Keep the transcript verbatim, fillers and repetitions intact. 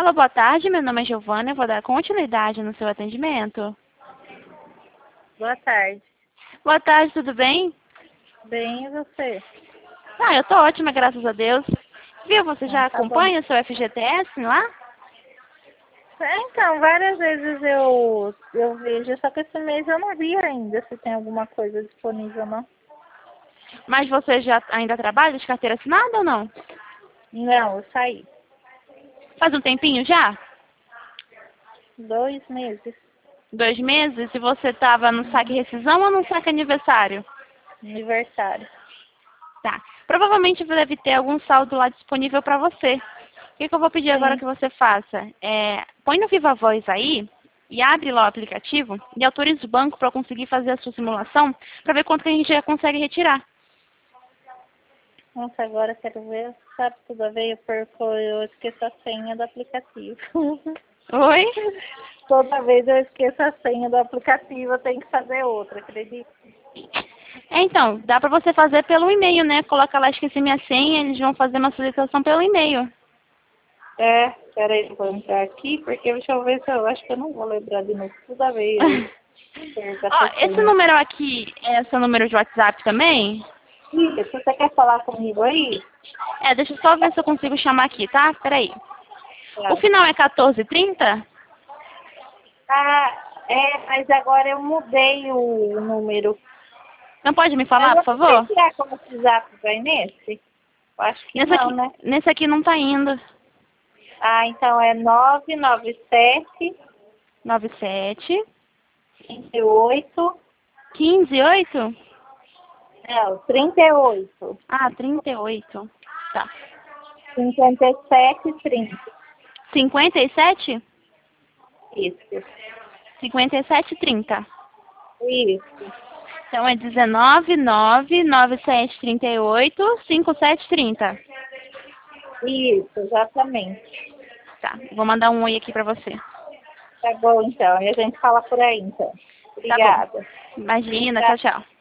Alô, boa tarde, meu nome é Giovana, eu vou dar continuidade no seu atendimento. Boa tarde. Boa tarde, tudo bem? Bem, e você? Ah, eu tô ótima, graças a Deus. Viu, você Então, já tá bom. acompanha o seu F G T S lá? É, então, várias vezes eu, eu vejo, só que esse mês eu não vi ainda se tem alguma coisa disponível, não. Mas você já ainda trabalha de carteira assinada ou não? Não, eu saí. Faz um tempinho já? Dois meses. Dois meses? E você tava no saque rescisão ou no saque aniversário? Aniversário. Tá. Provavelmente deve ter algum saldo lá disponível para você. O que, que eu vou pedir agora Sim. que você faça? É, põe no Viva Voz aí e abre lá o aplicativo e autorize o banco para eu conseguir fazer a sua simulação para ver quanto que a gente já consegue retirar. Nossa, agora eu quero ver, sabe, toda vez eu perco, eu esqueço a senha do aplicativo. Oi? Toda vez eu esqueço a senha do aplicativo, eu tenho que fazer outra, acredita? É, então, dá para você fazer pelo e-mail, né? Coloca lá, esqueci minha senha, eles vão fazer uma solicitação pelo e-mail. É, peraí, eu vou entrar aqui, porque deixa eu ver se eu acho que eu não vou lembrar de novo. Toda vez eu perco Ó, essa esse senha. número aqui é seu número de WhatsApp também? Ih, se você quer falar comigo aí? É, deixa eu só ver se eu consigo chamar aqui, tá? Peraí. O Claro. final é quatorze trinta? Ah, é, mas agora eu mudei o número. Não pode me Mas falar, por você quer favor? tirar como WhatsApp, vai nesse? Eu acho que Nesse não, aqui, né? nesse aqui não tá indo. Ah, então é nove nove sete, nove sete, trinta e oito, quinze, oito? não, trinta e oito, Ah, trinta e oito. Tá. cinquenta e sete, trinta. cinquenta e sete? Isso, cinquenta e sete, trinta. isso, Então é dezenove, nove, nove sete, trinta e oito, cinquenta e sete, trinta. isso, exatamente. Tá, vou mandar um oi aqui pra você. Tá bom, então. E a gente fala por aí, então. Tá bom. Obrigada. Imagina, Tá. tchau, tchau.